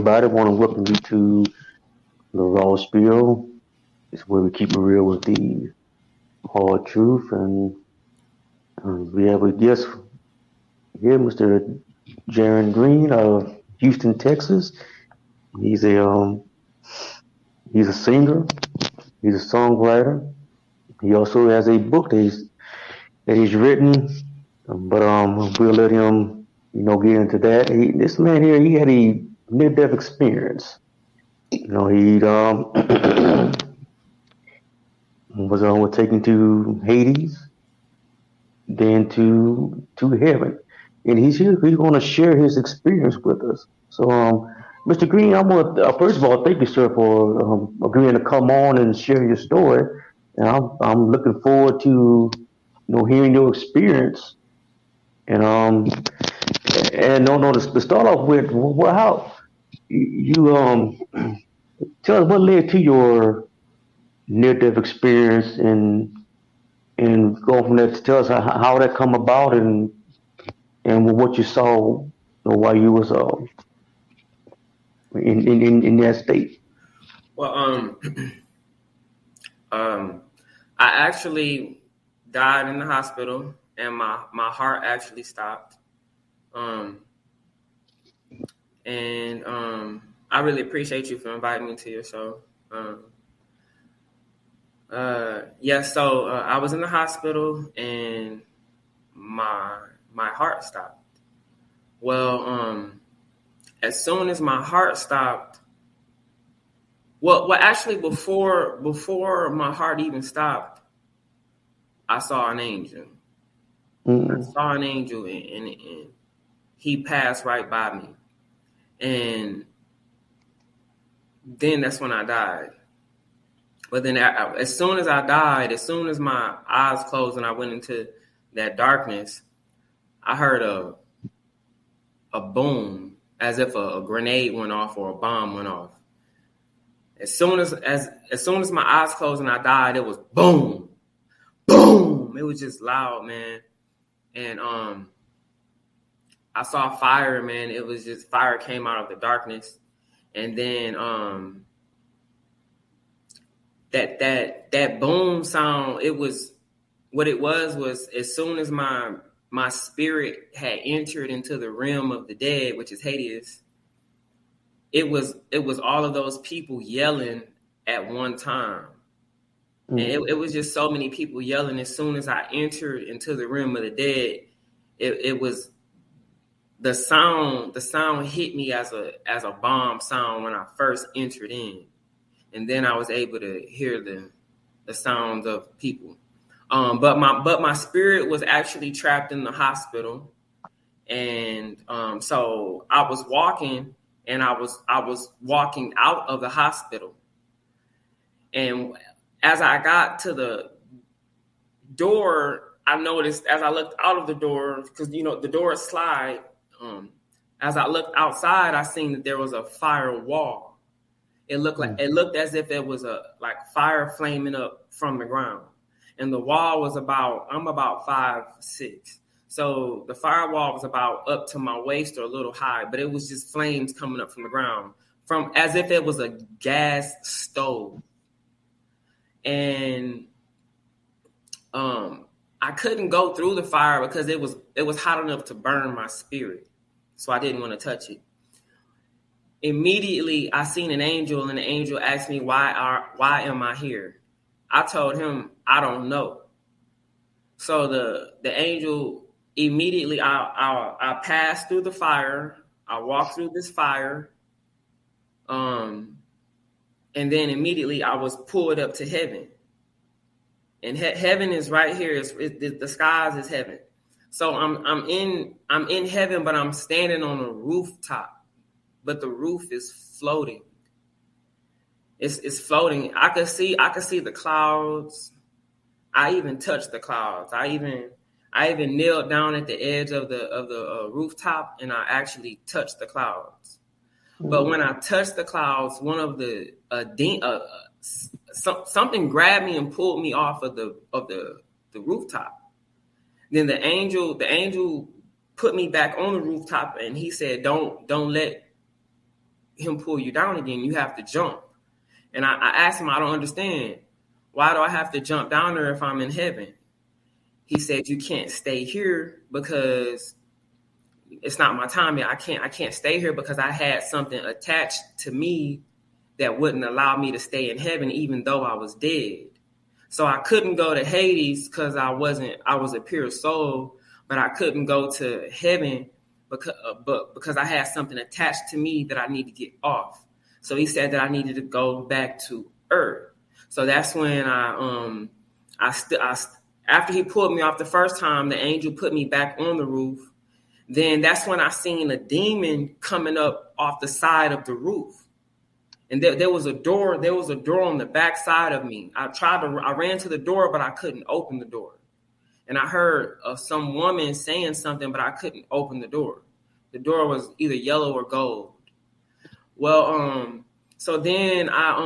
everybody. I want to welcome you to the Raw Spiel. It's where we keep it real with the hard truth. And we have a guest here, Mr. Jaron Green of Houston, Texas. He's a um, he's a singer. He's a songwriter. He also has a book that he's written. We'll let him, get into that. This man here, he had a near-death experience. He was taken to Hades, then to heaven, and he's here. He's going to share his experience with us. So, Mr. Green, I want first of all thank you, sir, for agreeing to come on and share your story. And I'm looking forward to hearing your experience. And no, to start off with, how you tell us what led to your near death experience, and go from there to tell us how that come about, and what you saw, while you was in that state. Well, I actually died in the hospital, and my heart actually stopped. I really appreciate you for inviting me to your show. I was in the hospital, and my heart stopped. Well, as soon as my heart stopped, actually before my heart even stopped, I saw an angel. Mm-hmm. I saw an angel, and he passed right by me. And then that's when I died. But then as soon as I died, as soon as my eyes closed and I went into that darkness, I heard a boom, as if a grenade went off or a bomb went off. As soon as my eyes closed and I died, it was boom, boom. It was just loud, man. And I saw fire, man. It was just fire came out of the darkness. And then that boom sound, it was what it was as soon as my spirit had entered into the realm of the dead, which is Hades, it was all of those people yelling at one time. Mm-hmm. And it was just so many people yelling. As soon as I entered into the realm of the dead, it was the sound hit me as a bomb sound when I first entered in. And then I was able to hear the sounds of people. But my spirit was actually trapped in the hospital. And so I was walking, and I was walking out of the hospital. And as I got to the door, I noticed as I looked out of the door, because the doors slide. As I looked outside, I seen that there was a fire wall. It looked as if it was a fire flaming up from the ground. And the wall was I'm about 5'6". So the firewall was about up to my waist or a little high, but it was just flames coming up from the ground, from as if it was a gas stove. And I couldn't go through the fire because it was hot enough to burn my spirit. So I didn't want to touch it. Immediately, I seen an angel, and the angel asked me, why am I here? I told him, I don't know. So the angel immediately, I passed through the fire. I walked through this fire. And then immediately I was pulled up to heaven. And heaven is right here. The skies is heaven. So I'm in heaven, but I'm standing on a rooftop. But the roof is floating. It's floating. I could see the clouds. I even touched the clouds. I even knelt down at the edge of the rooftop, and I actually touched the clouds. Mm-hmm. But when I touched the clouds, one of the something grabbed me and pulled me off of the rooftop. Then the angel put me back on the rooftop, and he said, "Don't let." him pull you down again. You have to jump. And I asked him, I don't understand. Why do I have to jump down there if I'm in heaven? He said, you can't stay here because it's not my time yet. I can't stay here because I had something attached to me that wouldn't allow me to stay in heaven, even though I was dead. So I couldn't go to Hades because I was a pure soul, but I couldn't go to heaven because I had something attached to me that I need to get off. So he said that I needed to go back to earth. So that's when after he pulled me off the first time, the angel put me back on the roof. Then that's when I seen a demon coming up off the side of the roof. And there was a door on the back side of me. I ran to the door, but I couldn't open the door. And I heard some woman saying something, but I couldn't open the door. The door was either yellow or gold. Well, so then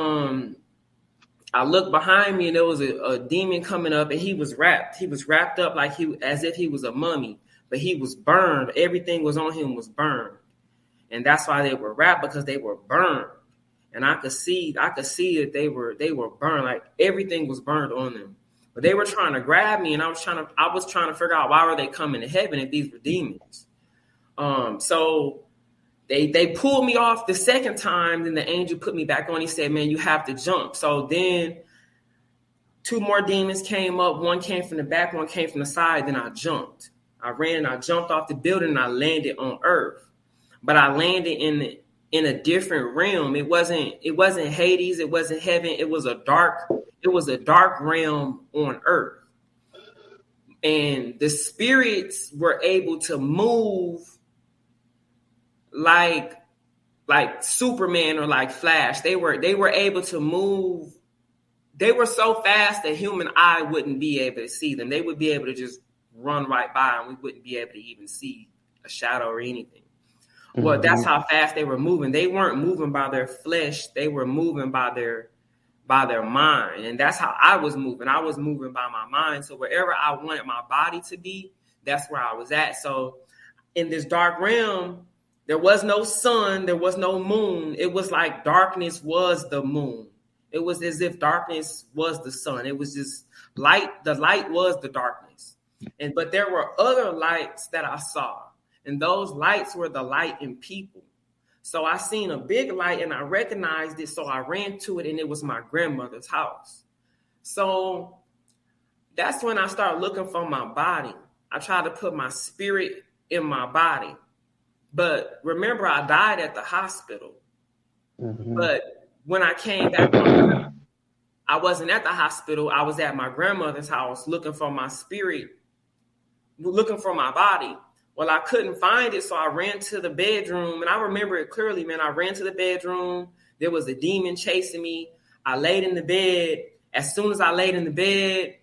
I looked behind me and there was a demon coming up and he was wrapped. He was wrapped up as if he was a mummy, but he was burned. Everything was on him was burned. And that's why they were wrapped, because they were burned. And I could see that they were burned, like everything was burned on them. But they were trying to grab me, and I was trying to figure out why were they coming to heaven if these were demons. So they pulled me off the second time. Then the angel put me back on. He said, "Man, you have to jump." So then 2 more demons came up. One came from the back, one came from the side. Then I jumped. I ran and I jumped off the building and I landed on earth. But I landed in a different realm. It wasn't Hades. It wasn't heaven. It was a dark realm on earth. And the spirits were able to move like Superman or like Flash. They were able to move. They were so fast that human eye wouldn't be able to see them. They would be able to just run right by and we wouldn't be able to even see a shadow or anything. Well, that's how fast they were moving. They weren't moving by their flesh. They were moving by their mind. And that's how I was moving. I was moving by my mind. So wherever I wanted my body to be, that's where I was at. So in this dark realm, there was no sun. There was no moon. It was like darkness was the moon. It was as if darkness was the sun. It was just light. The light was the darkness. But there were other lights that I saw. And those lights were the light in people. So I seen a big light and I recognized it. So I ran to it and it was my grandmother's house. So that's when I started looking for my body. I tried to put my spirit in my body. But remember, I died at the hospital. But when I came back home, I wasn't at the hospital. I was at my grandmother's house looking for my spirit, looking for my body. Well, I couldn't find it, so I ran to the bedroom, and I remember it clearly, man. I ran to the bedroom. There was a demon chasing me. I laid in the bed. As soon as I laid in the bed,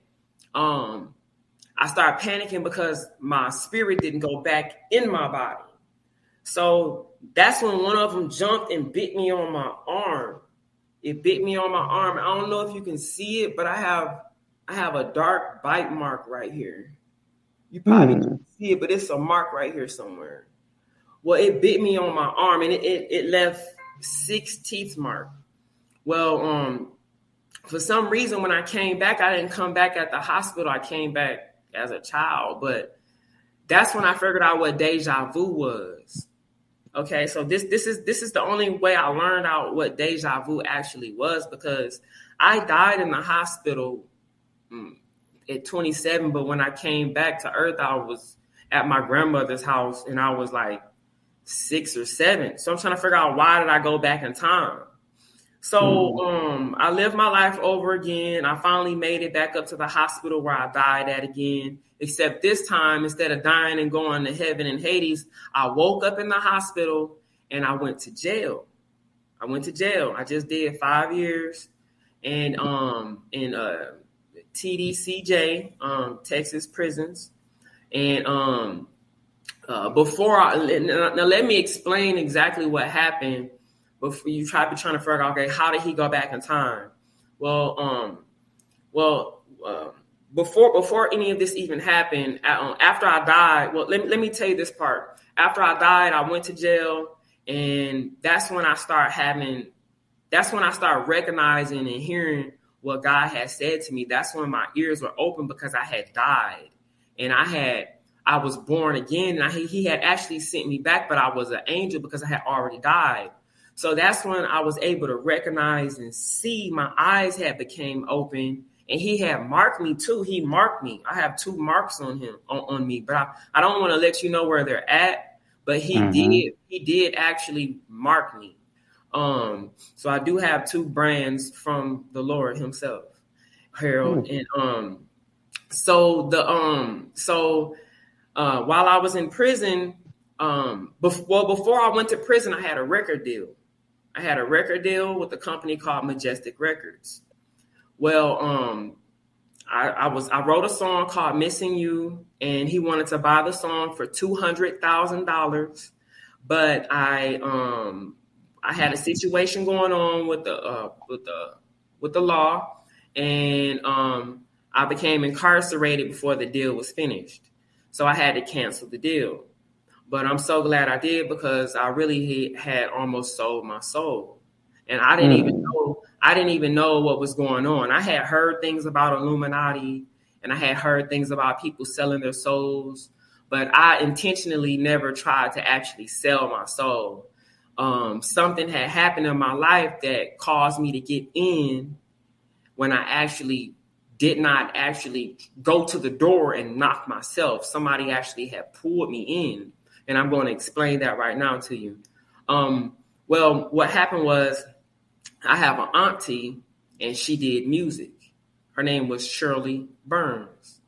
I started panicking because my spirit didn't go back in my body. So that's when one of them jumped and bit me on my arm. It bit me on my arm. I don't know if you can see it, but I have a dark bite mark right here. You probably can't see it, but it's a mark right here somewhere. Well, it bit me on my arm, and it left 6 teeth mark. Well, for some reason, when I came back, I didn't come back at the hospital. I came back as a child, but that's when I figured out what deja vu was. Okay, so this is the only way I learned out what deja vu actually was, because I died in the hospital at 27, but when I came back to earth, I was at my grandmother's house and I was like 6 or 7. So I'm trying to figure out, why did I go back in time? So I lived my life over again. I finally made it back up to the hospital where I died at again, except this time, instead of dying and going to heaven and Hades, I woke up in the hospital and I went to jail. I just did 5 years and in TDCJ, Texas prisons. And now let me explain exactly what happened before you try to figure out, okay, how did he go back in time? Well, before any of this even happened, after I died, well, let me tell you this part. After I died, I went to jail And that's when I start recognizing and hearing what God had said to me. That's when my ears were open, because I had died and I was born again. And he had actually sent me back, but I was an angel because I had already died. So that's when I was able to recognize and see. My eyes had became open, and he had marked me too. He marked me. I have 2 marks on him, on me, but I don't want to let you know where they're at, but he did actually mark me. So I do have 2 brands from the Lord himself, Harold. And while I was in prison, before I went to prison, I had a record deal. I had a record deal with a company called Majestic Records. Well, I wrote a song called Missing You, and he wanted to buy the song for $200,000, but I had a situation going on with the law, and I became incarcerated before the deal was finished. So I had to cancel the deal. But I'm so glad I did, because I really had almost sold my soul. And I didn't even know what was going on. I had heard things about Illuminati, and I had heard things about people selling their souls, but I intentionally never tried to actually sell my soul. Something had happened in my life that caused me to get in when I actually did not actually go to the door and knock myself. Somebody actually had pulled me in. And I'm going to explain that right now to you. Well, what happened was, I have an auntie, and she did music. Her name was Shirley Burns.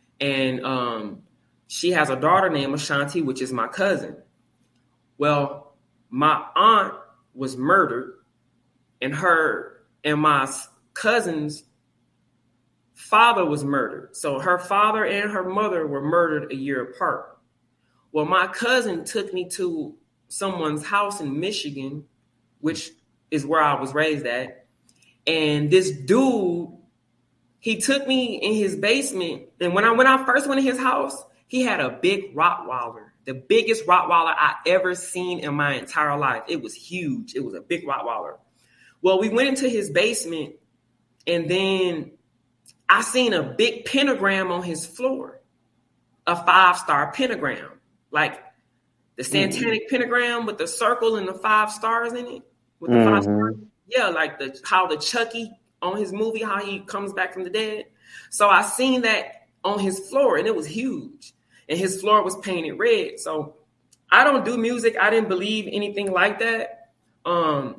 And she has a daughter named Ashanti, which is my cousin. Well, my aunt was murdered, and my cousin's father was murdered. So her father and her mother were murdered a year apart. Well, my cousin took me to someone's house in Michigan, which is where I was raised at. And this dude, he took me in his basement. And when I first went in his house, he had a big Rottweiler, the biggest Rottweiler I ever seen in my entire life. It was huge. It was a big Rottweiler. Well, we went into his basement, and then I seen a big pentagram on his floor, a 5-star pentagram. Like the satanic pentagram with the circle and the 5 stars in it. With the 5 stars. Yeah, like how the Chucky on his movie, how he comes back from the dead. So I seen that on his floor, and it was huge. And his floor was painted red. So I don't do music. I didn't believe anything like that. So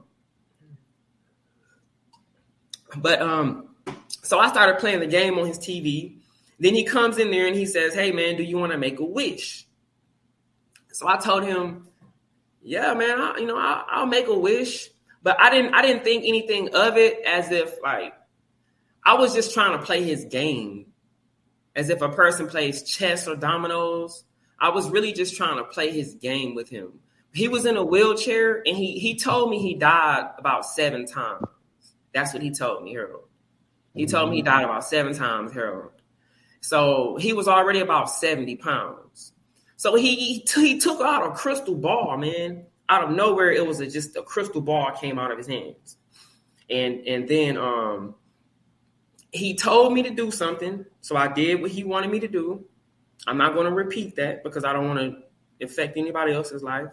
I started playing the game on his TV. Then he comes in there and he says, "Hey man, do you want to make a wish?" So I told him, "Yeah, man, I'll make a wish." But I didn't think anything of it, as if like I was just trying to play his game, as if a person plays chess or dominoes. I was really just trying to play his game with him. He was in a wheelchair, and he told me he died about 7 times. That's what he told me, Harold. He told me he died about 7 times, Harold. So he was already about 70 pounds. So he took out a crystal ball, man. Out of nowhere, it was just a crystal ball came out of his hands. And then he told me to do something. So I did what he wanted me to do. I'm not going to repeat that because I don't want to affect anybody else's life.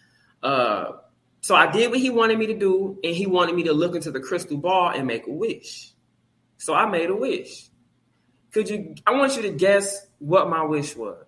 So I did what he wanted me to do, and he wanted me to look into the crystal ball and make a wish. So I made a wish. I want you to guess what my wish was.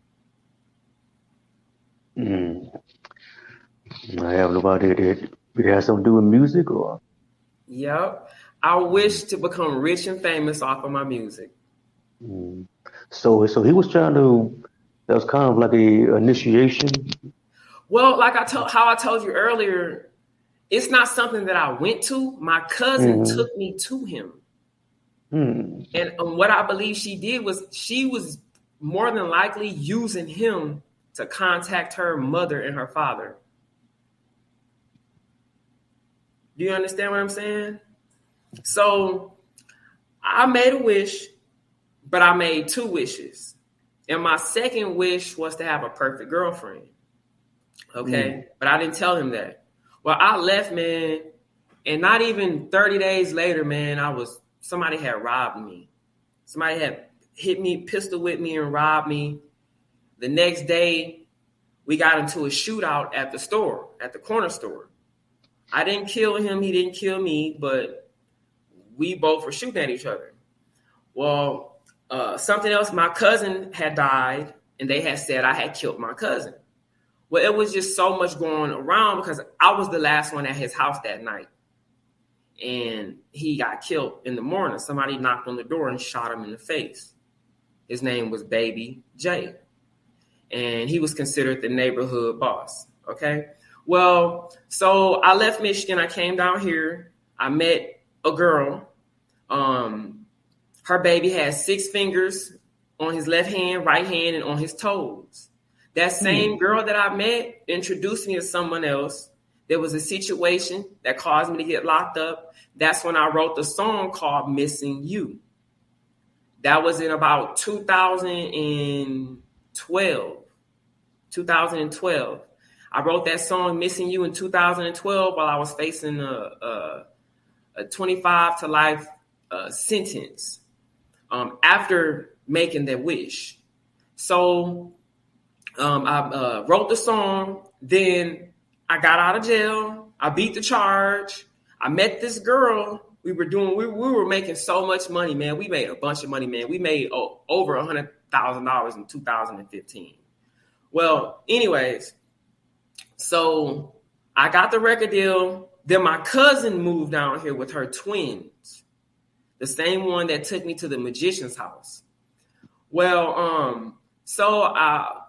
I have no idea. It has something to do with music, or? Yep. I wish to become rich and famous off of my music. So he was trying to, that was kind of like a initiation. Well, like I told you earlier, it's not something that I went to. My cousin took me to him. And what I believe she did was she was more than likely using him to contact her mother and her father. Do you understand what I'm saying? So I made a wish, but I made 2 wishes. And my second wish was to have a perfect girlfriend. Okay. But I didn't tell him that. Well, I left, man. And not even 30 days later, man, somebody had robbed me. Somebody had hit me, pistol whipped me and robbed me. The next day, we got into a shootout at the store, at the corner store. I didn't kill him. He didn't kill me, but we both were shooting at each other. Well, something else, my cousin had died, and they had said I had killed my cousin. Well, it was just so much going around because I was the last one at his house that night. And he got killed in the morning. Somebody knocked on the door and shot him in the face. His name was Baby J. And he was considered the neighborhood boss. Okay. Well, so I left Michigan. I came down here. I met a girl. Her baby had 6 fingers on his left hand, right hand, and on his toes. That same girl that I met introduced me to someone else. There was a situation that caused me to get locked up. That's when I wrote the song called Missing You. That was in about 2012. I wrote that song Missing You in 2012 while I was facing a 25 to life sentence after making that wish. So I wrote the song, then I got out of jail. I beat the charge. I met this girl. We were making so much money, man. We made a bunch of money, man. We made over $100,000 in 2015. Well, anyways, so I got the record deal. Then my cousin moved down here with her twins, the same one that took me to the magician's house. Well, so I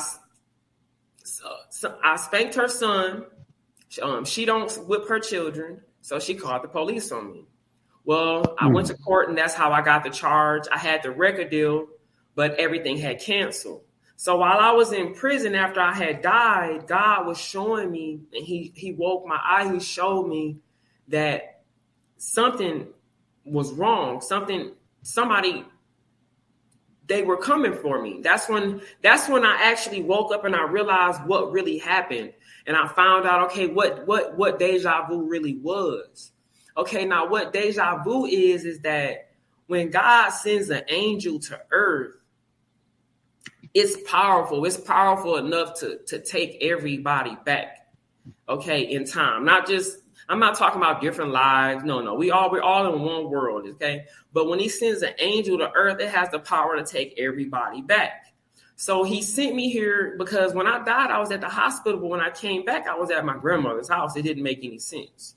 spanked her son. She don't whip her children, so she called the police on me. Well, I went to court, and that's how I got the charge. I had the record deal, but everything had canceled. So while I was in prison after I had died, God was showing me, and he woke my eye. He showed me that something was wrong. Somebody, they were coming for me. That's when I actually woke up and I realized what really happened. And I found out, okay, what deja vu really was. Okay, now what deja vu is that when God sends an angel to earth, it's powerful. It's powerful enough to take everybody back, okay, in time. I'm not talking about different lives. No. We're all in one world, okay? But when he sends an angel to earth, it has the power to take everybody back. So he sent me here because when I died, I was at the hospital. But when I came back, I was at my grandmother's house. It didn't make any sense.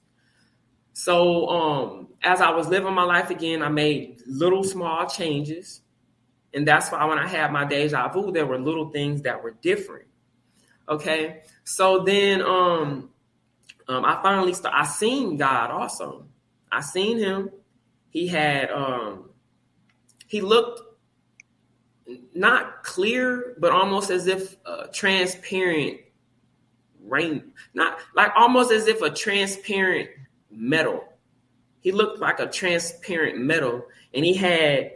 So as I was living my life again, I made little small changes. And that's why when I had my deja vu, there were little things that were different. Okay. So then I finally I seen God also. I seen him. He had he looked not clear, but almost as if transparent rain, not like almost as if a transparent metal. He looked like a transparent metal, and he had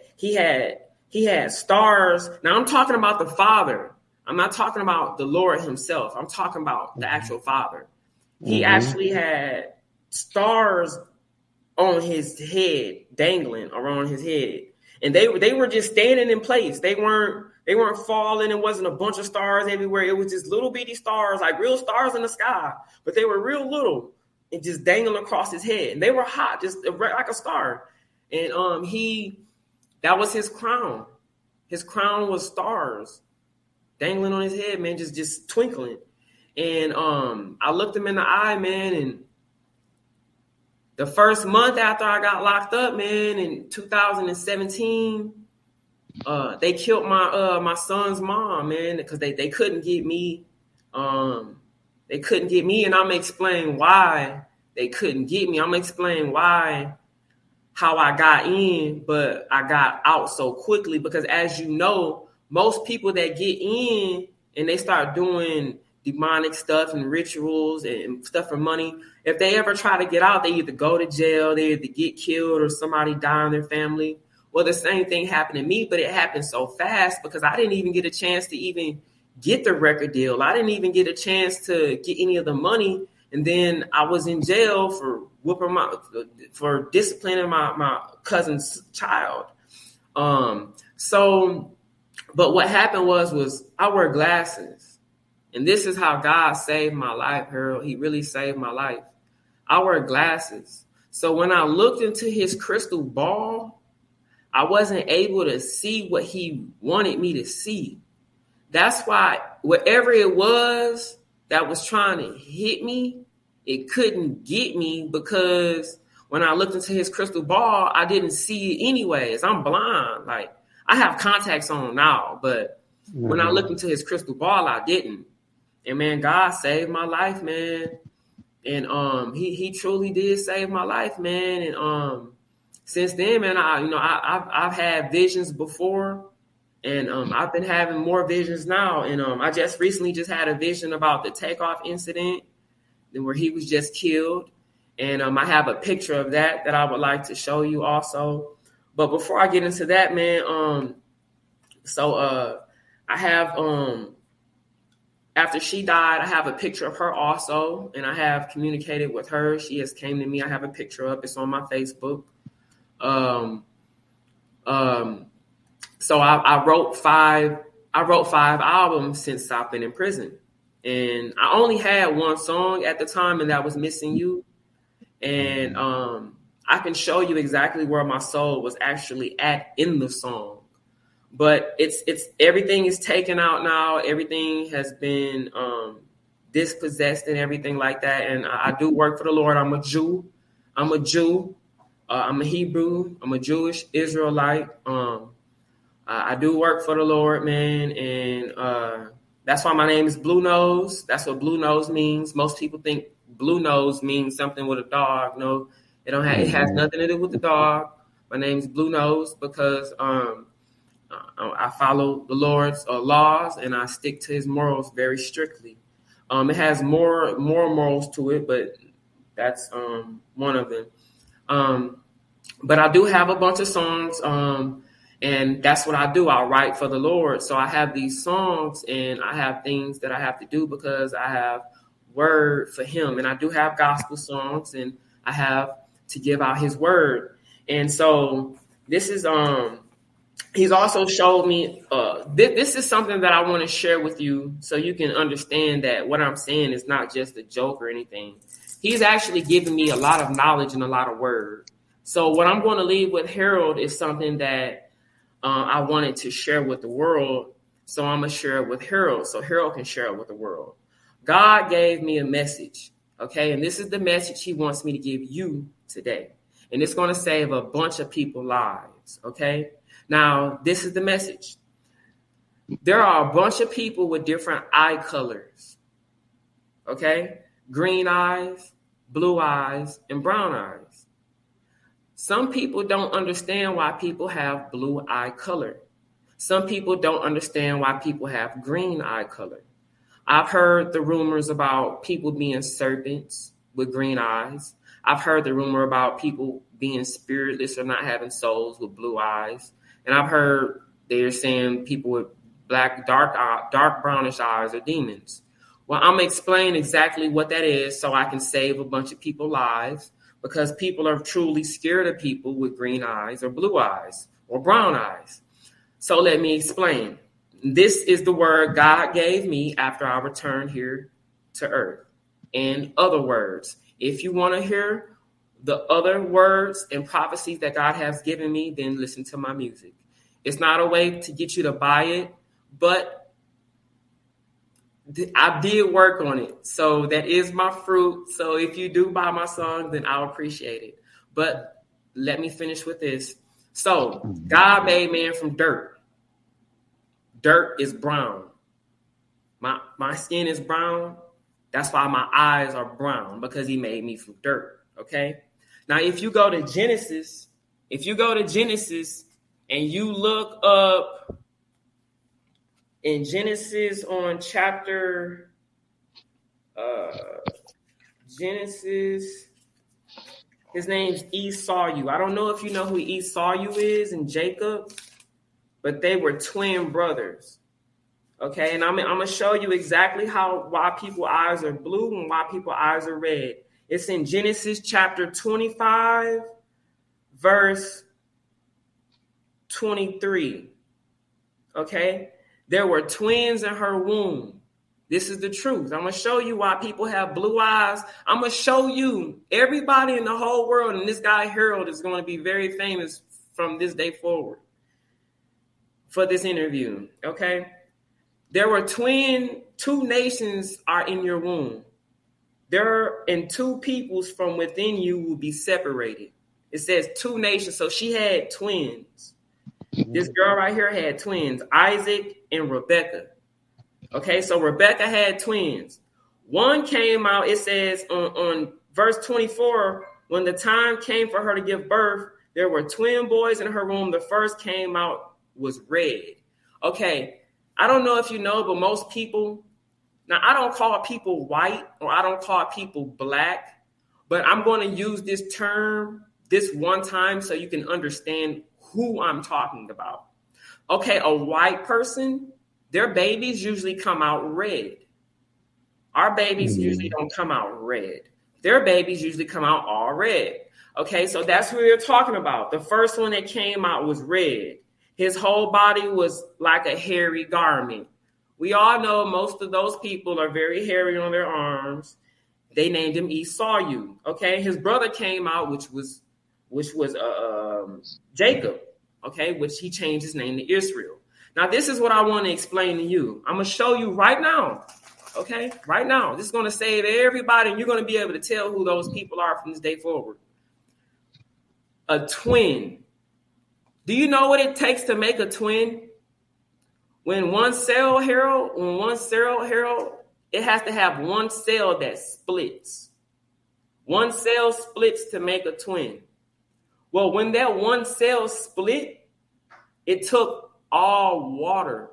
stars. Now I'm talking about the Father. I'm not talking about the Lord himself. I'm talking about the actual Father. He actually had stars on his head, dangling around his head. And they were just standing in place. They weren't falling. It wasn't a bunch of stars everywhere. It was just little bitty stars, like real stars in the sky. But they were real little and just dangling across his head. And they were hot, just like a star. And that was his crown. His crown was stars dangling on his head, man, just twinkling. And I looked him in the eye, man, and the first month after I got locked up, man, in 2017, they killed my son's mom, man, because they couldn't get me. They couldn't get me, and I'm gonna explain why they couldn't get me. I'm gonna explain how I got in, but I got out so quickly because, as you know, most people that get in and they start doing demonic stuff and rituals and stuff for money, if they ever try to get out, they either go to jail, they either get killed, or somebody die in their family. Well, the same thing happened to me, but it happened so fast because I didn't even get a chance to even get the record deal. I didn't even get a chance to get any of the money. And then I was in jail for disciplining my cousin's child. But what happened was I wear glasses. And this is how God saved my life, Harold. He really saved my life. I wear glasses. So when I looked into his crystal ball, I wasn't able to see what he wanted me to see. That's why whatever it was that was trying to hit me, it couldn't get me, because when I looked into his crystal ball, I didn't see it anyways. I'm blind. Like, I have contacts on now, but when I looked into his crystal ball, I didn't. And man, God saved my life, man. And he truly did save my life, man. And since then, man, I've had visions before, and I've been having more visions now. And I just recently had a vision about the Takeoff incident, where he was just killed. And I have a picture of that I would like to show you also. But before I get into that, man, I have after she died, I have a picture of her also, and I have communicated with her. She has came to me. I have a picture up. It's on my Facebook. So I wrote five albums since I've been in prison. And I only had one song at the time, and that was Missing You. And I can show you exactly where my soul was actually at in the song. But it's everything is taken out now. Everything has been dispossessed and everything like that. And I do work for the Lord. I'm a Jew. I'm a Hebrew. I'm a Jewish Israelite. I do work for the Lord, man. And that's why my name is Blue Nose. That's what Blue Nose means. Most people think Blue Nose means something with a dog. No, it has nothing to do with the dog. My name is Blue Nose because I follow the Lord's laws, and I stick to his morals very strictly. It has more morals to it, but that's one of them. But I do have a bunch of songs, and that's what I do. I write for the Lord. So I have these songs, and I have things that I have to do because I have word for him. And I do have gospel songs, and I have to give out his word. And so this is he's also showed me this is something that I want to share with you so you can understand that what I'm saying is not just a joke or anything. He's actually given me a lot of knowledge and a lot of word. So what I'm going to leave with Harold is something that I wanted to share with the world. So I'm going to share it with Harold so Harold can share it with the world. God gave me a message, okay? And this is the message he wants me to give you today. And it's going to save a bunch of people's lives, okay? Now, this is the message. There are a bunch of people with different eye colors, okay? Green eyes, blue eyes, and brown eyes. Some people don't understand why people have blue eye color. Some people don't understand why people have green eye color. I've heard the rumors about people being serpents with green eyes. I've heard the rumor about people being spiritless or not having souls with blue eyes. And I've heard they're saying people with dark brownish eyes are demons. Well, I'm going to explain exactly what that is so I can save a bunch of people's lives, because people are truly scared of people with green eyes or blue eyes or brown eyes. So let me explain. This is the word God gave me after I returned here to earth. In other words, if you want to hear the other words and prophecies that God has given me, then listen to my music. It's not a way to get you to buy it, but I did work on it. So that is my fruit. So if you do buy my song, then I'll appreciate it. But let me finish with this. So God made man from dirt. Dirt is brown. My skin is brown. That's why my eyes are brown, because he made me from dirt. Okay. Now, if you go to Genesis and you look up in Genesis on chapter Genesis, his name's Esau. I don't know if you know who Esau is and Jacob, but they were twin brothers. Okay, and I'm gonna show you exactly why people's eyes are blue and why people's eyes are red. It's in Genesis chapter 25, verse 23. Okay, there were twins in her womb. This is the truth. I'm gonna show you why people have blue eyes. I'm gonna show you everybody in the whole world, and this guy Harold is going to be very famous from this day forward for this interview. Okay. There were two nations are in your womb. And two peoples from within you will be separated. It says two nations. So she had twins. This girl right here had twins, Isaac and Rebecca. Okay, so Rebecca had twins. One came out, it says on verse 24, when the time came for her to give birth, there were twin boys in her womb. The first came out was red. Okay. I don't know if you know, but most people, now I don't call people white or I don't call people black, but I'm going to use this term this one time so you can understand who I'm talking about. Okay, a white person, their babies usually come out red. Our babies usually don't come out red. Their babies usually come out all red. Okay, so that's who we're talking about. The first one that came out was red. His whole body was like a hairy garment. We all know most of those people are very hairy on their arms. They named him Esau. Okay, his brother came out, which was Jacob. Okay, which he changed his name to Israel. Now, this is what I want to explain to you. I'm gonna show you right now. Okay, right now. This is gonna save everybody, and you're gonna be able to tell who those people are from this day forward. A twin. Do you know what it takes to make a twin? When one cell, Harold, it has to have one cell that splits. One cell splits to make a twin. Well, when that one cell split, it took all water.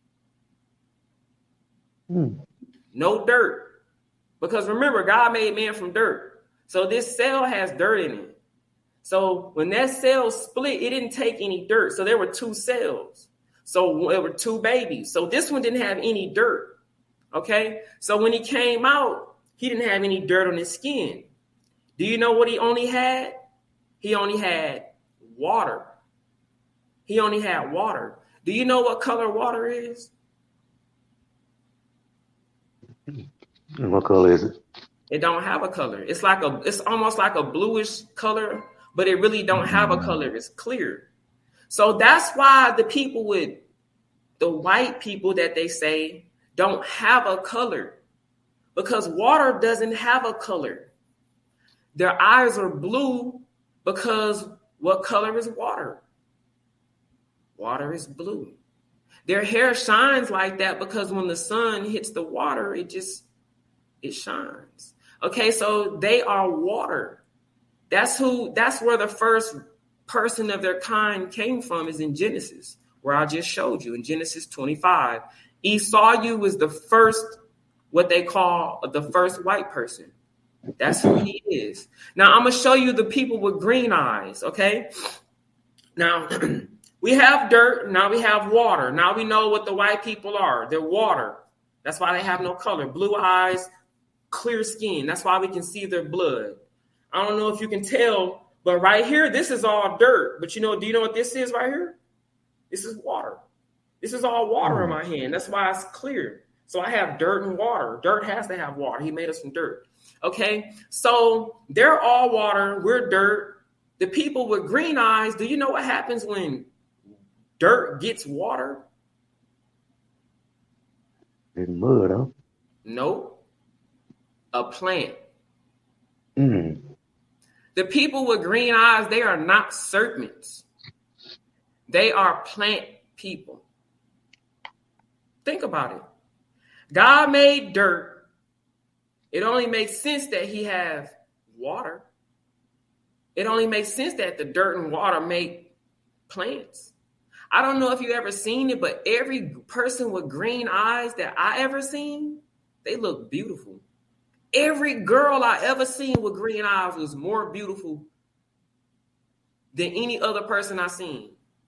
No dirt. Because remember, God made man from dirt. So this cell has dirt in it. So when that cell split, it didn't take any dirt. So there were two cells. So there were two babies. So this one didn't have any dirt. Okay. So when he came out, he didn't have any dirt on his skin. Do you know what he only had? He only had water. He only had water. Do you know what color water is? What color is it? It don't have a color. It's almost like a bluish color, but it really don't have a color. It's clear. So that's why the white people that they say don't have a color, because water doesn't have a color. Their eyes are blue because what color is water? Water is blue. Their hair shines like that because when the sun hits the water, it shines. Okay, so they are water. That's where the first person of their kind came from, is in Genesis, where I just showed you in Genesis 25. Esau was the first, what they call the first white person. That's who he is. Now I'm going to show you the people with green eyes. Okay. Now we have dirt. Now we have water. Now we know what the white people are. They're water. That's why they have no color. Blue eyes, clear skin. That's why we can see their blood. I don't know if you can tell, but right here, this is all dirt. But do you know what this is right here? This is water. This is all water in my hand. That's why it's clear. So I have dirt and water. Dirt has to have water. He made us from dirt. Okay. So they're all water. We're dirt. The people with green eyes, do you know what happens when dirt gets water? It's mud, huh? Nope. A plant. The people with green eyes, they are not serpents. They are plant people. Think about it. God made dirt. It only makes sense that he have water. It only makes sense that the dirt and water make plants. I don't know if you ever seen it, but every person with green eyes that I ever seen, they look beautiful. Every girl I ever seen with green eyes was more beautiful than any other person I seen.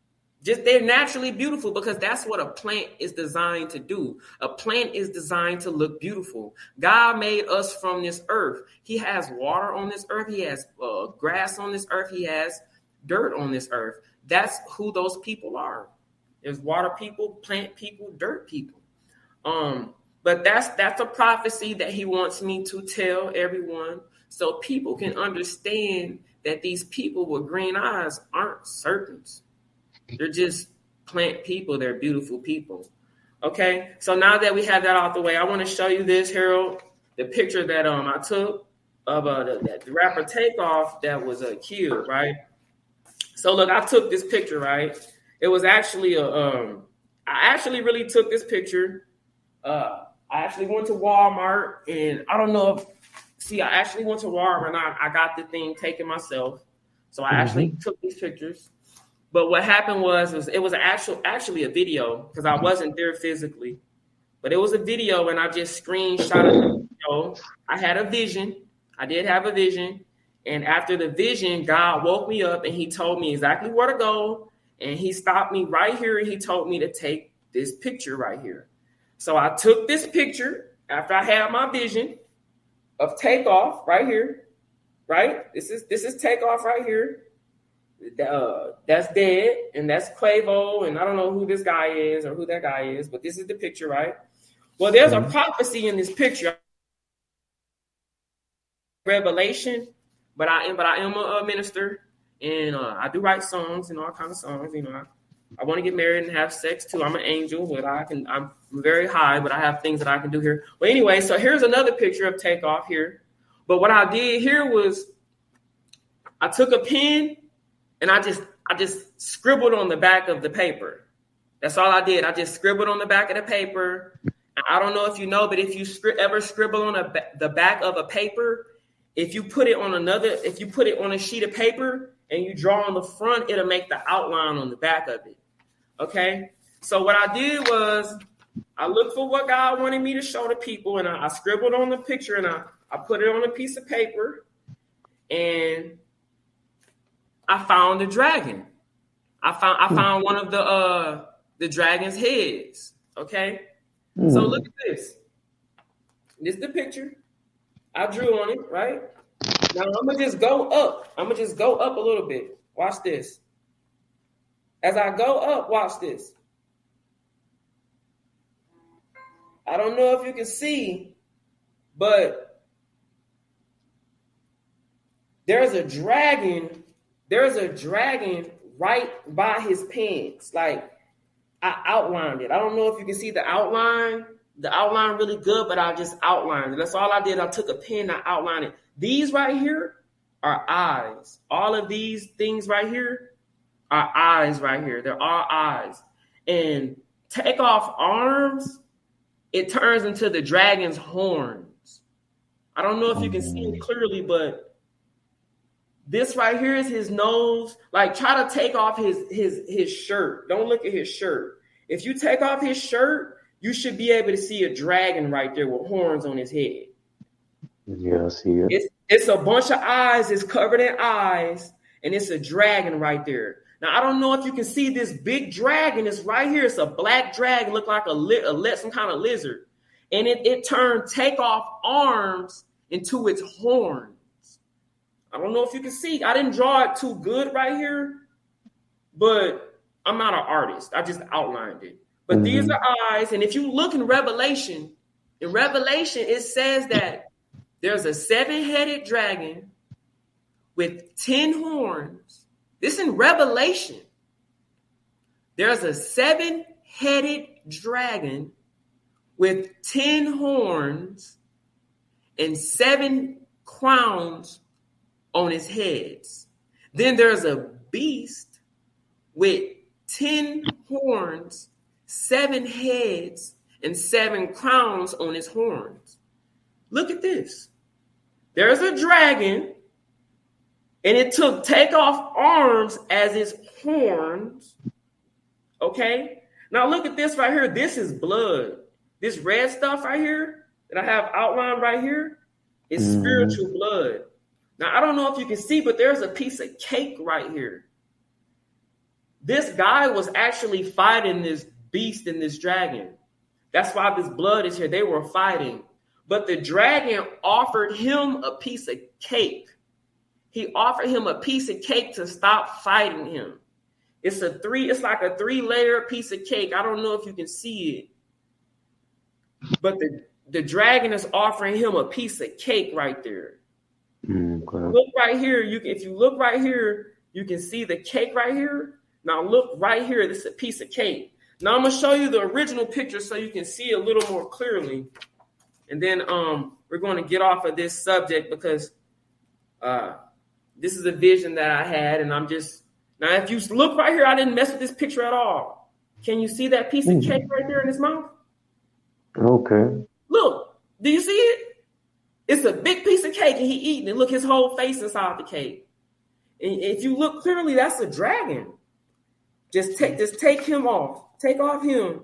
Just they're naturally beautiful because that's what a plant is designed to do. A plant is designed to look beautiful. God made us from this earth. He has water on this earth. He has grass on this earth. He has dirt on this earth. That's who those people are. There's water people, plant people, dirt people. But that's a prophecy that he wants me to tell everyone so people can understand that these people with green eyes aren't serpents. They're just plant people. They're beautiful people. Okay, so now that we have that out the way, I want to show you this, Harold, the picture that I took of the rapper Takeoff that was killed, right? So look, I took this picture, right? It was actually I actually really took this picture. I actually went to Walmart, and I don't know if, I actually went to Walmart and I got the thing taken myself. So I actually took these pictures. But what happened was it was actually a video because I wasn't there physically. But it was a video, and I just screenshot the video. I had a vision. I did have a vision. And after the vision, God woke me up, and he told me exactly where to go. And he stopped me right here, and he told me to take this picture right here. So I took this picture after I had my vision of Takeoff right here, right? This is Takeoff right here. That's dead, and that's Quavo, and I don't know who this guy is or who that guy is, but this is the picture, right? Well, there's a prophecy in this picture, Revelation, but I am a minister, and I do write songs and all kinds of songs. I want to get married and have sex too. I'm an angel, but I'm very high, but I have things that I can do here. Well, anyway, so here's another picture of Takeoff here. But what I did here was I took a pen and I just scribbled on the back of the paper. That's all I did. I just scribbled on the back of the paper. I don't know if you know, but if you ever scribble on the back of a paper, if you put it on a sheet of paper and you draw on the front, it'll make the outline on the back of it. Okay. So what I did was I looked for what God wanted me to show the people, and I scribbled on the picture, and I put it on a piece of paper, and I found the dragon. I found one of the dragon's heads. Okay. So look at this. This is the picture. I drew on it, right? Now I'm gonna just go up. I'm gonna just go up a little bit. Watch this. As I go up, watch this. I don't know if you can see, but there's a dragon. There's a dragon right by his pants. Like, I outlined it. I don't know if you can see the outline really good, but I just outlined it. That's all I did. I took a pen, I outlined it. These right here are eyes. All of these things right here are eyes right here. They're all eyes. And Takeoff arms, it turns into the dragon's horns. I don't know if you can see it clearly, but this right here is his nose. Like, try to take off his shirt. Don't look at his shirt. If you take off his shirt, you should be able to see a dragon right there with horns on his head. Yeah, I see it. It's a bunch of eyes. It's covered in eyes, and it's a dragon right there. Now, I don't know if you can see this big dragon. It's right here. It's a black dragon, look like some kind of lizard. And it turned Takeoff arms into its horns. I don't know if you can see. I didn't draw it too good right here, but I'm not an artist. I just outlined it. But these are eyes. And if you look in Revelation, it says that there's a 7-headed dragon with 10 horns. This in Revelation. There's a 7-headed dragon with 10 horns and 7 crowns on his heads. Then there's a beast with 10 horns, 7 heads, and 7 crowns on his horns. Look at this. There's a dragon, and it took Takeoff arms as its horns. Okay? Now look at this right here. This is blood. This red stuff right here that I have outlined right here is spiritual blood. Now, I don't know if you can see, but there's a piece of cake right here. This guy was actually fighting this beast and this dragon. That's why this blood is here. They were fighting. But the dragon offered him a piece of cake. He offered him a piece of cake to stop fighting him. It's like a 3-layer piece of cake. I don't know if you can see it. But the dragon is offering him a piece of cake right there. Okay. Look right here. If you look right here, you can see the cake right here. Now look right here. This is a piece of cake. Now I'm going to show you the original picture so you can see a little more clearly. And then we're going to get off of this subject because this is a vision that I had. And now if you look right here, I didn't mess with this picture at all. Can you see that piece of cake right there in his mouth? Okay. Look, do you see it? It's a big piece of cake and he eating it. Look, his whole face inside the cake. And if you look clearly, that's a dragon. Just take him off. Take off him.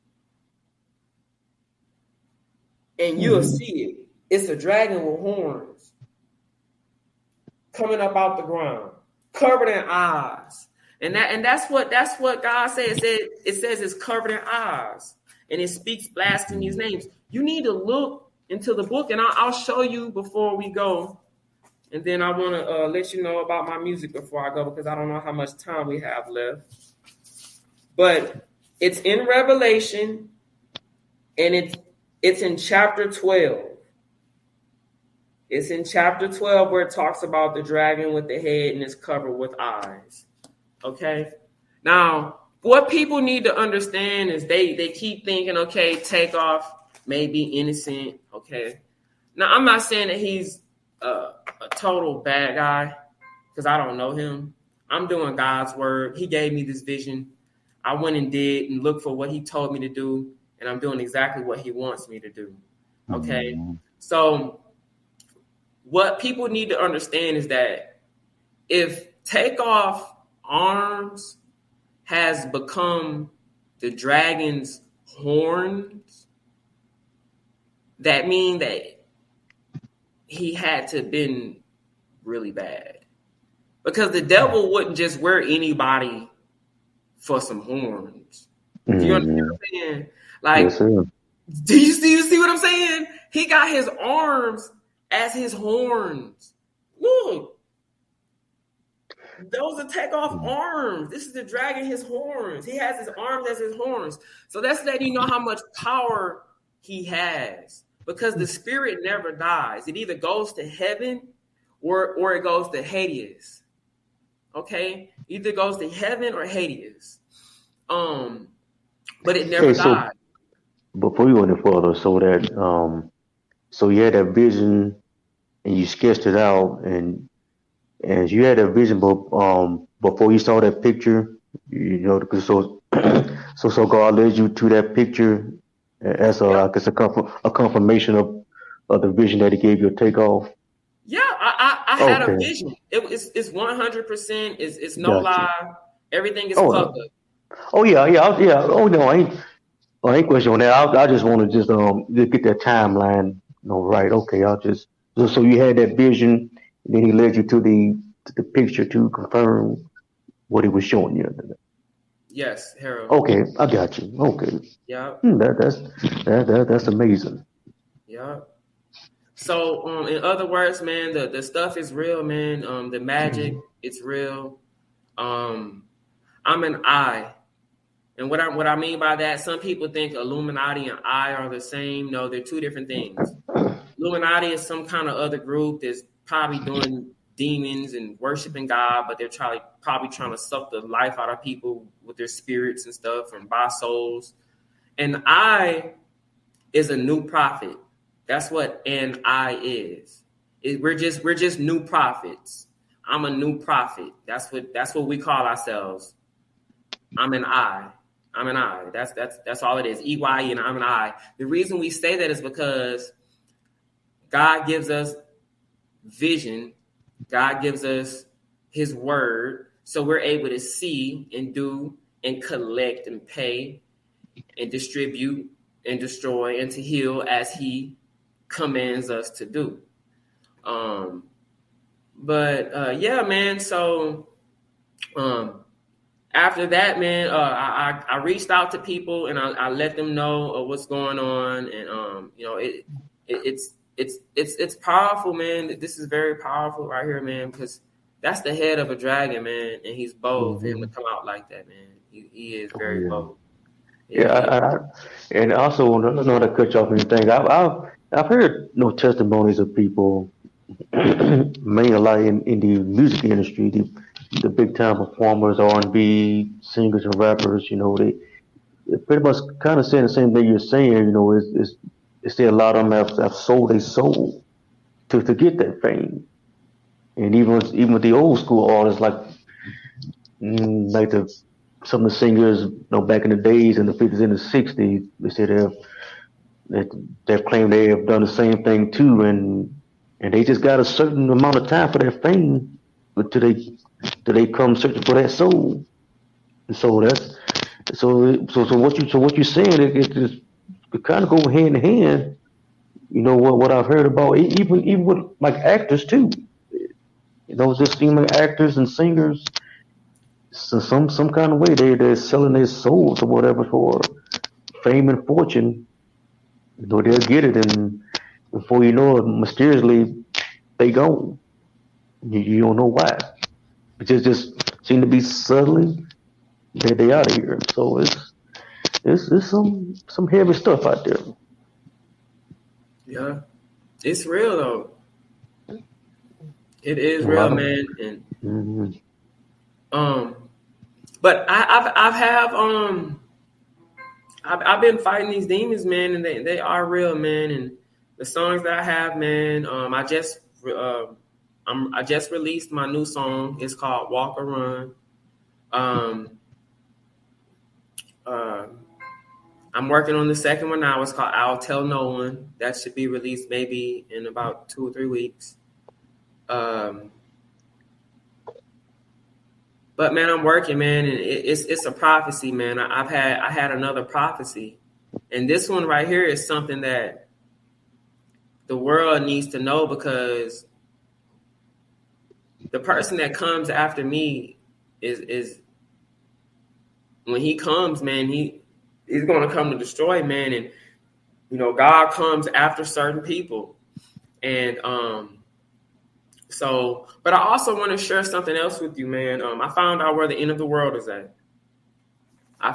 And you'll see it. It's a dragon with horns coming up out the ground, covered in eyes. And that's what God says. It says it's covered in eyes. And it speaks blasphemous names. You need to look into the book, and I'll show you before we go. And then I want to let you know about my music before I go, because I don't know how much time we have left. But it's in Revelation, and it's in chapter 12. It's in chapter 12 where it talks about the dragon with the head and it's covered with eyes. Okay? Now, what people need to understand is they keep thinking, okay, Takeoff may be innocent. Okay? Now, I'm not saying that he's a total bad guy because I don't know him. I'm doing God's word. He gave me this vision. I went and did and looked for what he told me to do, and I'm doing exactly what he wants me to do. Okay? Mm-hmm. So what people need to understand is that if Takeoff arms has become the dragon's horns, that means that he had to have been really bad. Because the devil wouldn't just wear anybody for some horns. Do you understand what I'm saying? Like, yes, do you see what I'm saying? He got his arms as his horns. Look. Those are Takeoff arms. This is the dragon, his horns. He has his arms as his horns. So that's letting you know how much power he has. Because the spirit never dies. It either goes to heaven or it goes to Hades. Okay? Either goes to heaven or Hades. But it never died. Before you go any further, so you had that vision and you sketched it out, and you had that vision, but before you saw that picture, you know, so God led you to that picture as a confirmation of the vision that He gave you a Takeoff. Yeah, I had a vision. It's 100%. It's no lie. Everything is public. Oh yeah. Oh no, I ain't questioning that. I just want to just get that timeline, right. Okay, so you had that vision, and then He led you to the picture to confirm what He was showing you. Yes, Harold. Okay, I got you. Okay. Yeah. That's amazing. Yeah. So, in other words, man, the stuff is real, man. The magic, it's real. I'm an eye. And what I mean by that, some people think Illuminati and I are the same. No, they're two different things. Illuminati is some kind of other group that's probably doing demons and worshiping God, but they're probably trying to suck the life out of people with their spirits and stuff and buy souls. And I is a new prophet. That's what an I is. We're just new prophets. I'm a new prophet. That's what we call ourselves. I'm an I. I'm an I. That's all it is. EYE and I'm an I. The reason we say that is because God gives us vision. God gives us His word. So we're able to see and do and collect and pay and distribute and destroy and to heal as He commands us to do. Yeah, man. So after that, man, I reached out to people and I let them know what's going on, and it's powerful, man. This is very powerful right here, man, because that's the head of a dragon, man, and he's bold for him to come out like that, man. He is very bold. And also, not to cut you off anything, I've heard testimonies of people, mainly a lot in the music industry, the big time performers, R&B singers and rappers. They pretty much kind of saying the same thing you're saying. They say a lot of them have sold their soul to get that fame, and even with the old school artists like some of the singers, back in the days in the 50s and the 60s, they said they've claimed they have done the same thing too, and they just got a certain amount of time for their fame, but till they come searching for that soul. And so what you're saying, it kind of go hand in hand. What I've heard about, even with like actors too. Just seem like actors and singers, so some kind of way they're selling their souls or whatever for fame and fortune. They'll get it, and before you know it, mysteriously they gone. You don't know why. It just seem to be suddenly they out of here. So it's some heavy stuff out there. Yeah, it's real though. It is real, man. And but I've been fighting these demons, man, and they are real, man. And the songs that I have, man, I just released my new song. It's called Walk or Run. I'm working on the second one now. It's called I'll Tell No One. That should be released maybe in about 2 or 3 weeks. But man, I'm working, man, and it's a prophecy, man. I had another prophecy, and this one right here is something that the world needs to know, because the person that comes after me is when he comes, man, he's going to come to destroy, man, and God comes after certain people, and So, but I also want to share something else with you, man. I found out where the end of the world is at. I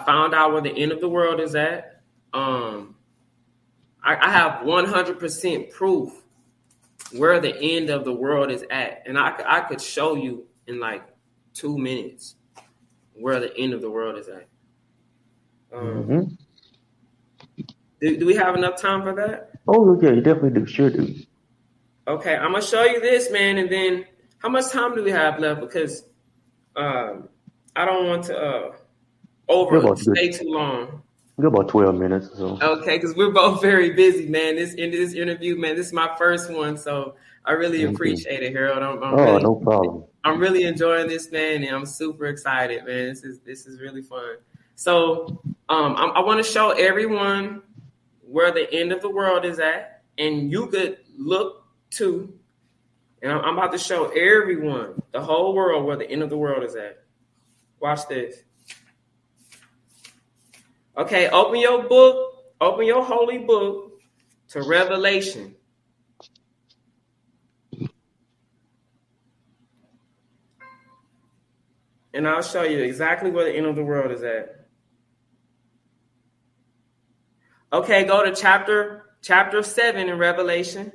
have 100% proof where the end of the world is at. And I could show you in like 2 minutes where the end of the world is at. Do we have enough time for that? Oh, yeah, you definitely do. Sure do. Okay, I'm going to show you this, man, and then how much time do we have left? Because I don't want to stay too long. We got about 12 minutes or so. Okay, because we're both very busy, man. This interview, man, this is my first one, so I really appreciate it, Harold. No problem. I'm really enjoying this, man, and I'm super excited, man. This is really fun. So I want to show everyone where the end of the world is at, and you could look too. And I'm about to show everyone, the whole world, where the end of the world is at. Watch this. Okay, open your holy book to Revelation. And I'll show you exactly where the end of the world is at. Okay, go to chapter 7 in Revelation.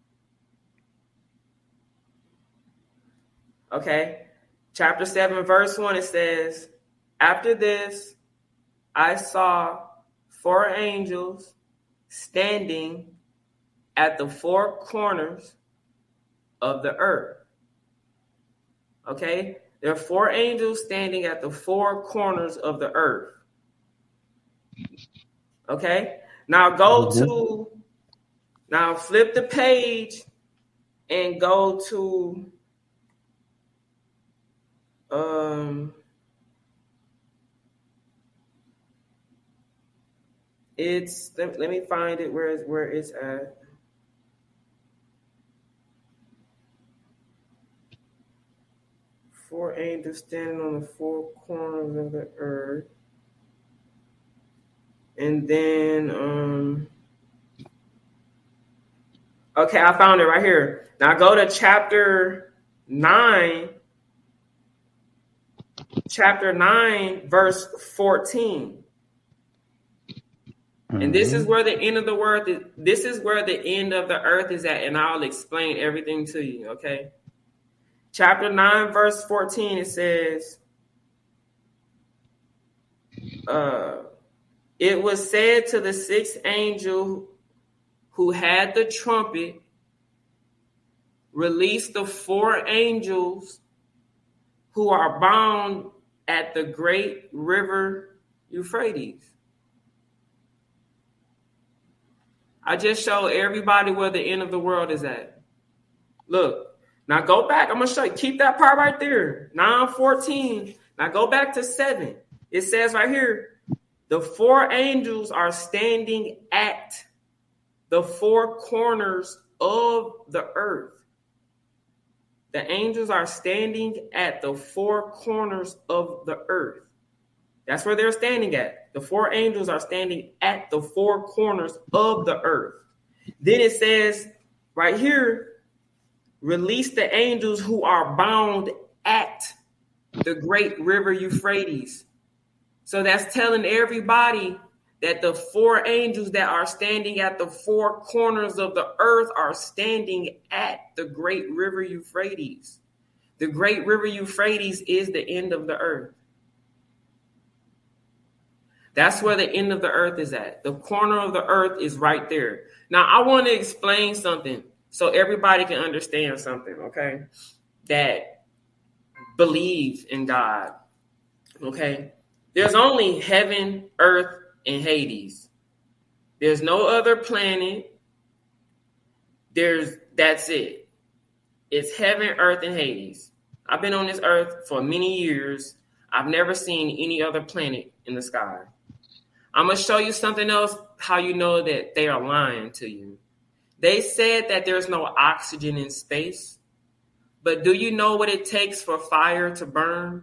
Okay, chapter 7, verse 1, it says, "After this, I saw 4 angels standing at the 4 corners of the earth." Okay, there are 4 angels standing at the 4 corners of the earth. Okay, now now flip the page and go to let me find it where it's at. 4 angels standing on the 4 corners of the earth. And then, okay, I found it right here. Now go to chapter 9, verse 14. And this is where the end of the world is. This is where the end of the earth is at, and I'll explain everything to you, okay? Chapter 9, verse 14, it says, it was said to the 6th angel who had the trumpet, release the 4 angels who are bound at the great river Euphrates. I just showed everybody where the end of the world is at. Look, now go back. I'm going to show you. Keep that part right there. 9:14. Now go back to 7. It says right here, the 4 angels are standing at the 4 corners of the earth. The angels are standing at the 4 corners of the earth. That's where they're standing at. The 4 angels are standing at the 4 corners of the earth. Then it says right here, release the angels who are bound at the great river Euphrates. So that's telling everybody that the 4 angels that are standing at the 4 corners of the earth are standing at the great river Euphrates. The great river Euphrates is the end of the earth. That's where the end of the earth is at. The corner of the earth is right there. Now, I want to explain something so everybody can understand something, okay? That believe in God, okay? There's only heaven, earth, and Hades. There's no other planet. That's it. It's heaven, earth, and Hades. I've been on this earth for many years. I've never seen any other planet in the sky. I'm going to show you something else, how you know that they are lying to you. They said that there's no oxygen in space, but do you know what it takes for fire to burn?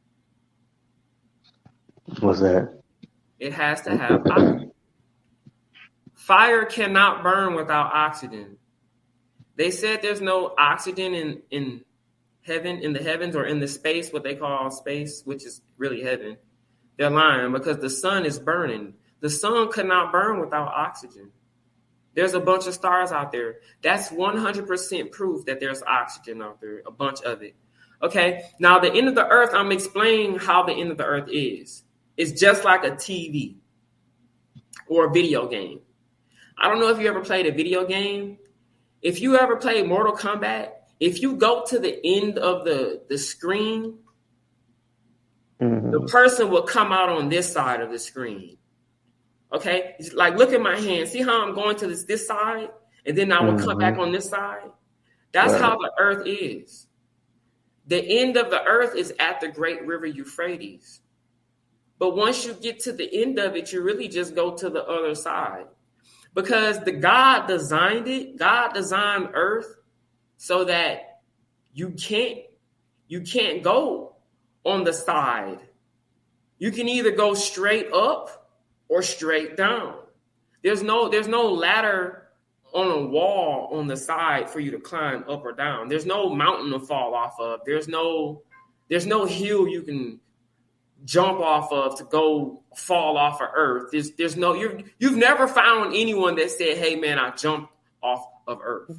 What's that? It has to have oxygen. Fire cannot burn without oxygen. They said there's no oxygen in heaven, in the heavens, or in the space, what they call space, which is really heaven. They're lying because the sun is burning. The sun could not burn without oxygen. There's a bunch of stars out there. That's 100% proof that there's oxygen out there, a bunch of it. Okay, now the end of the earth, I'm explaining how the end of the earth is. It's just like a TV or a video game. I don't know if you ever played a video game. If you ever played Mortal Kombat, if you go to the end of the screen, the person will come out on this side of the screen. Okay? It's like, look at my hand. See how I'm going to this side? And then I will come back on this side? That's how the earth is. The end of the earth is at the great river Euphrates. But once you get to the end of it, you really just go to the other side. Because God designed it. God designed earth so that you can't go on the side. You can either go straight up or straight down. There's no ladder on a wall on the side for you to climb up or down. There's no mountain to fall off of. There's no hill you can jump off of to go fall off of earth. There's no, you've never found anyone that said, hey man, I jumped off of earth.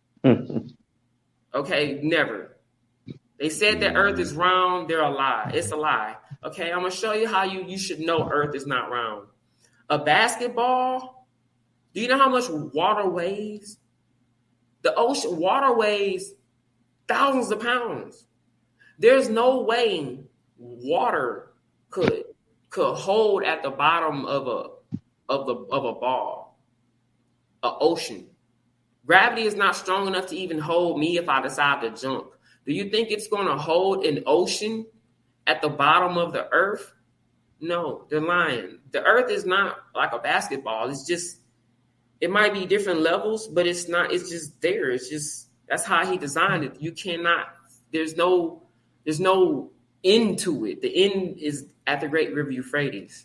Okay, never. They said that earth is round. They're a lie. It's a lie. Okay, I'm going to show you how you should know earth is not round. A basketball, do you know how much water weighs? The ocean water weighs thousands of pounds. There's no way water could hold at the bottom of a ball, an ocean. Gravity is not strong enough to even hold me if I decide to jump. Do you think it's going to hold an ocean at the bottom of the earth? No, they're lying. The earth is not like a basketball. It's just, it might be different levels, but it's not, it's just there. It's just, that's how he designed it. You cannot, there's no There's no end to it. The end is at the great river Euphrates.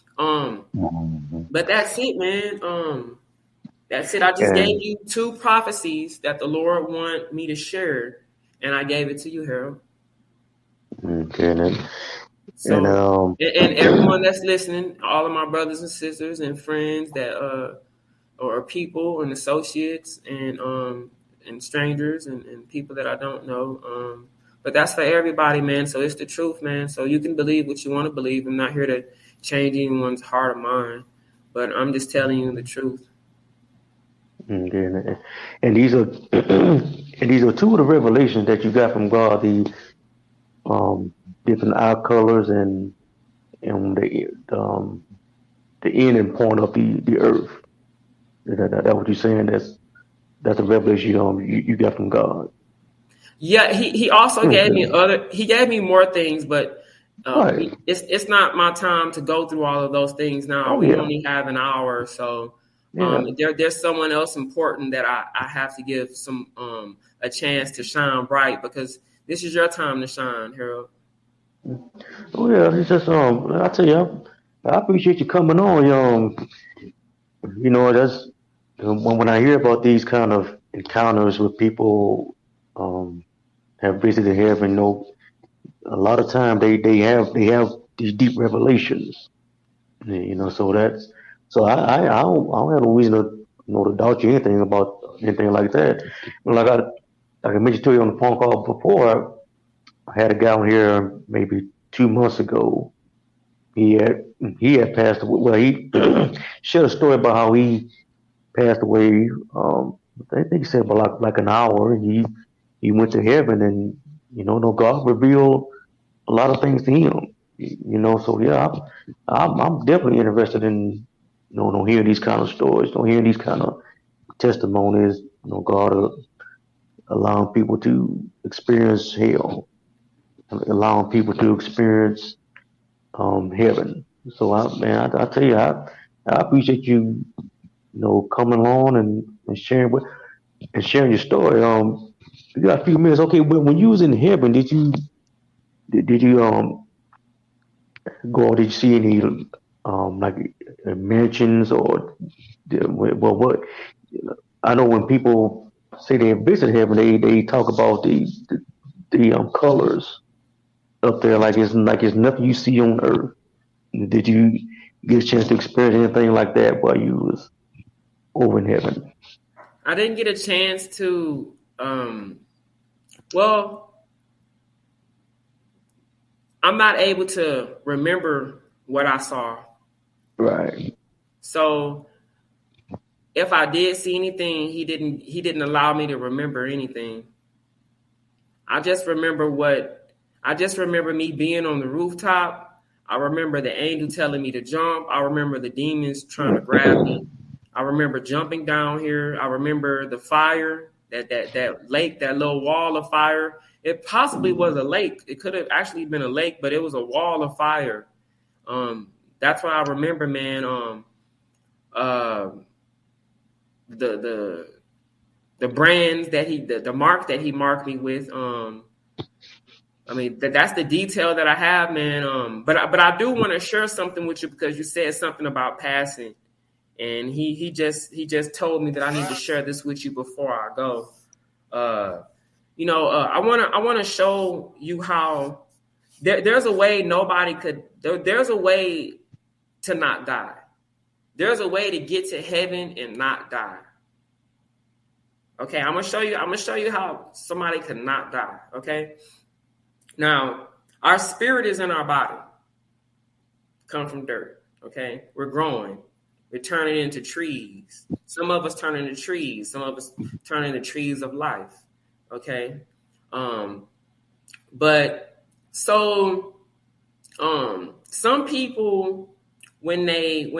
But that's it, man. That's it. I just gave you 2 prophecies that the Lord wanted me to share, and I gave it to you, Harold. Okay, and everyone that's listening, all of my brothers and sisters and friends that or people and associates and strangers and people that I don't know. But that's for everybody, man. So it's the truth, man. So you can believe what you want to believe. I'm not here to change anyone's heart or mind, but I'm just telling you the truth. Okay, and these are 2 of the revelations that you got from God. The different eye colors and the ending point of the earth. That what you're saying? That's a revelation you got from God. Yeah, he also gave me he gave me more things, but right. It's not my time to go through all of those things now. We only have an hour, so there's someone else important that I have to give some a chance to shine bright, because this is your time to shine, Harold. Oh yeah, it's just I tell you, I appreciate you coming on. That's when I hear about these kind of encounters with people have visited heaven. A lot of time they have these deep revelations. So I don't have no reason to doubt you anything about anything like that. Like I mentioned to you on the phone call before, I had a guy on here maybe 2 months ago. He had passed away. Well, he shared a story about how he passed away. I think he said about like an hour. And he went to heaven, and God revealed a lot of things to him. So yeah, I'm definitely interested in hearing these kind of stories, hearing these kind of testimonies. God allowing people to experience hell, allowing people to experience heaven. So I tell you, I appreciate you, coming on and sharing your story. You got a few minutes. Okay, when you was in heaven, did you go? Did you see any like mansions or what? I know when people say they visit heaven, they talk about the colors up there, like it's nothing you see on earth. Did you get a chance to experience anything like that while you was over in heaven? I didn't get a chance to. Well, I'm not able to remember what I saw. Right. So if I did see anything, he didn't allow me to remember anything. I just remember me being on the rooftop. I remember the angel telling me to jump. I remember the demons trying to grab me. I remember jumping down here. I remember the fire, that lake, that little wall of fire. It possibly was a lake. It could have actually been a lake, but it was a wall of fire. That's what I remember, man. The brands that the mark that he marked me with. I mean, that's the detail that I have, man. But I do want to share something with you, because you said something about passing, and he just told me that I need to share this with you before I go. I want to show you how there's a way nobody could. There's a way to not die. There's a way to get to heaven and not die. Okay, I'm gonna show you how somebody could not die. Okay. Now, our spirit is in our body. Come from dirt. Okay, we're growing. We're turning into trees. Some of us turn into trees. Some of us turn into trees of life. Okay. But so some people, when they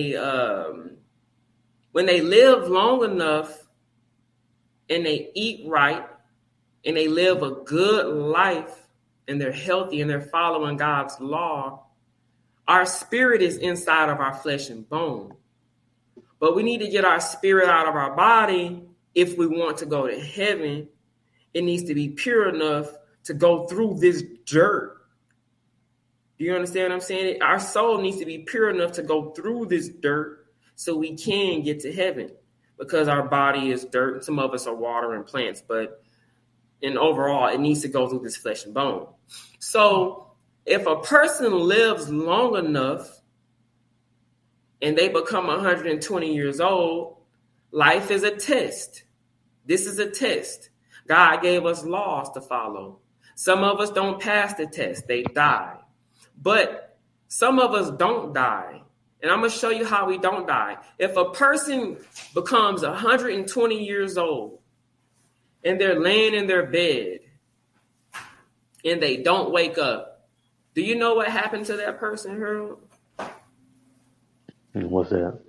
live long enough and they eat right and they live a good life and they're healthy and they're following God's law, our spirit is inside of our flesh and bone. But we need to get our spirit out of our body if we want to go to heaven. It needs to be pure enough to go through this dirt. Do you understand what I'm saying? Our soul needs to be pure enough to go through this dirt so we can get to heaven, because our body is dirt. Some of us are water and plants, but in overall, it needs to go through this flesh and bone. So if a person lives long enough and they become 120 years old, life is a test. This is a test. God gave us laws to follow. Some of us don't pass the test. They die. But some of us don't die. And I'm going to show you how we don't die. If a person becomes 120 years old and they're laying in their bed and they don't wake up, do you know what happened to that person, Harold? What's that?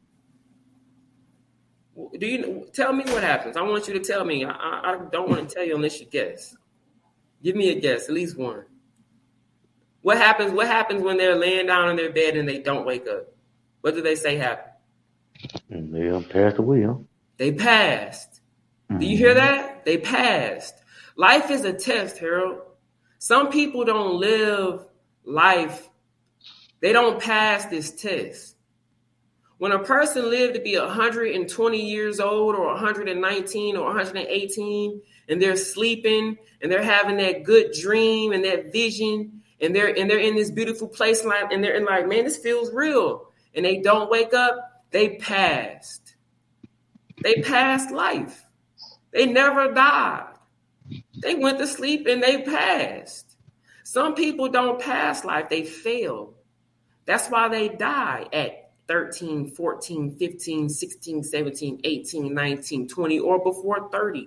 Do you tell me what happens? I want you to tell me. I don't want to tell you unless you guess. Give me a guess, at least one. What happens? What happens when they're laying down in their bed and they don't wake up? What do they say happened? They passed away, huh? They passed. Do you hear that? They passed. Life is a test, Harold. Some people don't live life. They don't pass this test. When a person lived to be 120 years old or 119 or 118 and they're sleeping and they're having that good dream and that vision and they're in this beautiful place and they're like, man, this feels real. And they don't wake up, they passed. They passed life. They never died. They went to sleep and they passed. Some people don't pass life, they fail. That's why they die at 13, 14, 15, 16, 17, 18, 19, 20, or before 30.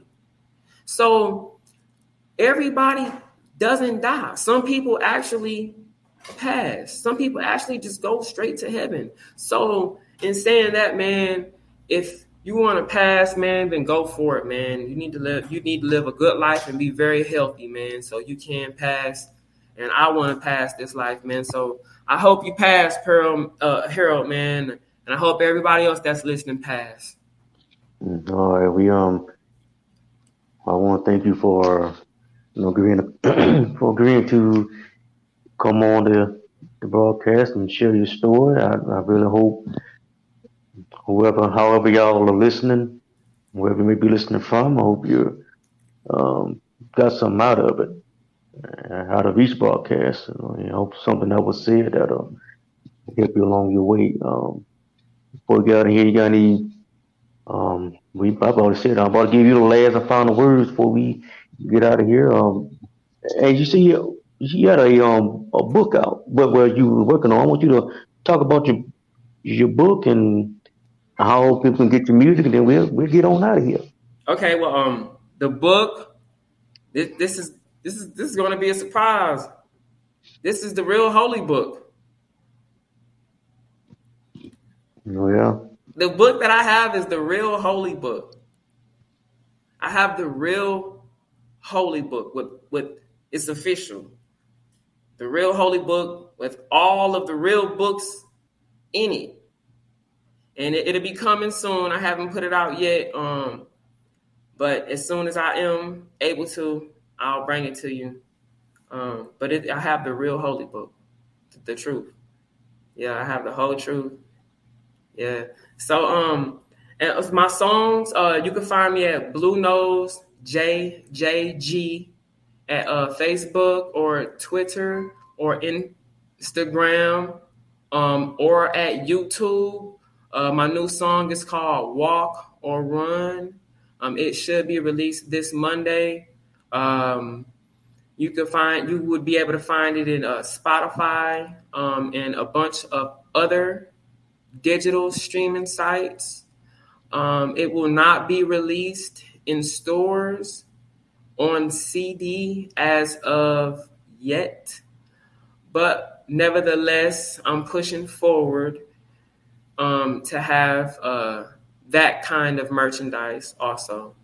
So everybody doesn't die. Some people actually pass. Some people actually just go straight to heaven. So in saying that, man, if you want to pass, man, then go for it, man. You need to live a good life and be very healthy, man, so you can pass. And I want to pass this life, man. So I hope you pass, Harold, man, and I hope everybody else that's listening pass. All right, I want to thank you for agreeing to come on the broadcast and share your story. I really hope however y'all are listening, wherever you may be listening from, I hope you got something out of it. Out of each broadcast, I hope something that was said that'll help you along your way. Before we get out of here, you got any? I've already said I'm about to give you the last and final words before we get out of here. As you see, you had a book out where you were working on. I want you to talk about your book and how people can get your music, and then we'll get on out of here. Okay. Well, the book. This is going to be a surprise. This is the Real Holy Book. Oh, yeah. The book that I have is the Real Holy Book. I have the Real Holy Book with it's official. The Real Holy Book with all of the real books in it. And it'll be coming soon. I haven't put it out yet. But as soon as I am able to, I'll bring it to you. But I have the Real Holy Book, the truth. Yeah, I have the whole truth. Yeah. So and my songs, you can find me at Blue Nose JJG at Facebook or Twitter or Instagram or at YouTube. My new song is called Walk or Run. It should be released this Monday. You would be able to find it in Spotify and a bunch of other digital streaming sites. It will not be released in stores on CD as of yet, but nevertheless, I'm pushing forward to have that kind of merchandise also.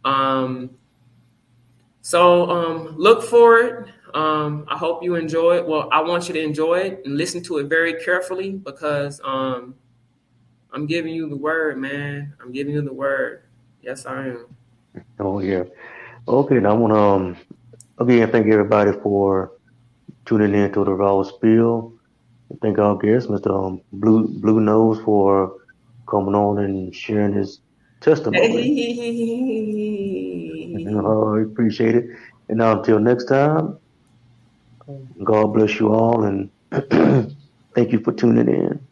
So look for it. I hope you enjoy it. Well, I want you to enjoy it and listen to it very carefully because I'm giving you the word, man. I'm giving you the word. Yes, I am. Oh, yeah. Okay, now I want again, thank everybody for tuning in to the Raw Spill. Thank our guest, Mr. Blue Nose, for coming on and sharing his testimony. I appreciate it. And now until next time, God bless you all, and thank you for tuning in.